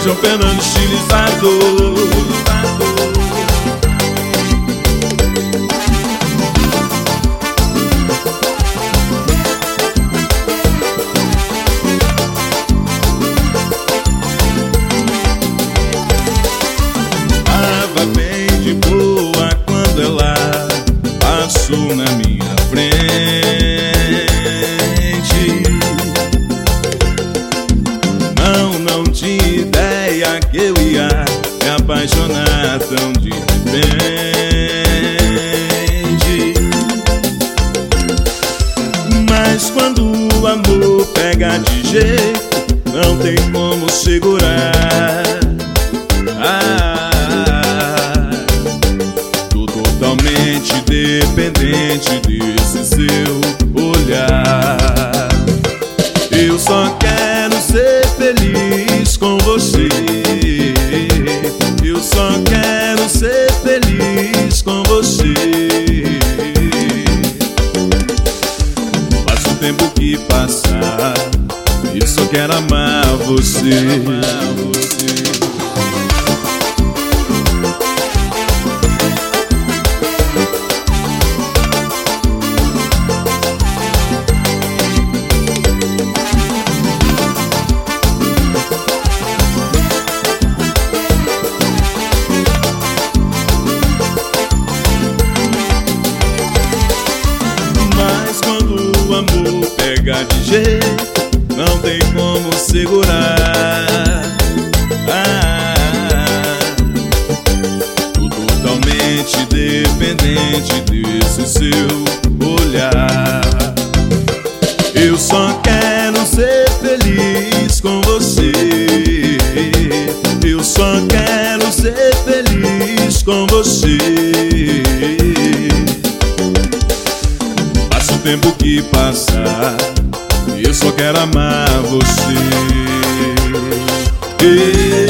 Seu Fernando estilizado. Tava bem de boa quando ela passou na minha frente. Não tinha ideia que eu ia me apaixonar tão de repente. Mas quando o amor pega de jeito, não tem como segurar. Tô totalmente dependente desse seu olhar. Eu só quero ser feliz com você. Eu só quero ser feliz com você. Passa o tempo que passar, eu só quero amar você. O amor pega de jeito, não tem como segurar. Tô totalmente dependente desse seu olhar. Eu só quero ser feliz com você. Eu só quero ser feliz com você. O tempo que passar, eu só quero amar você.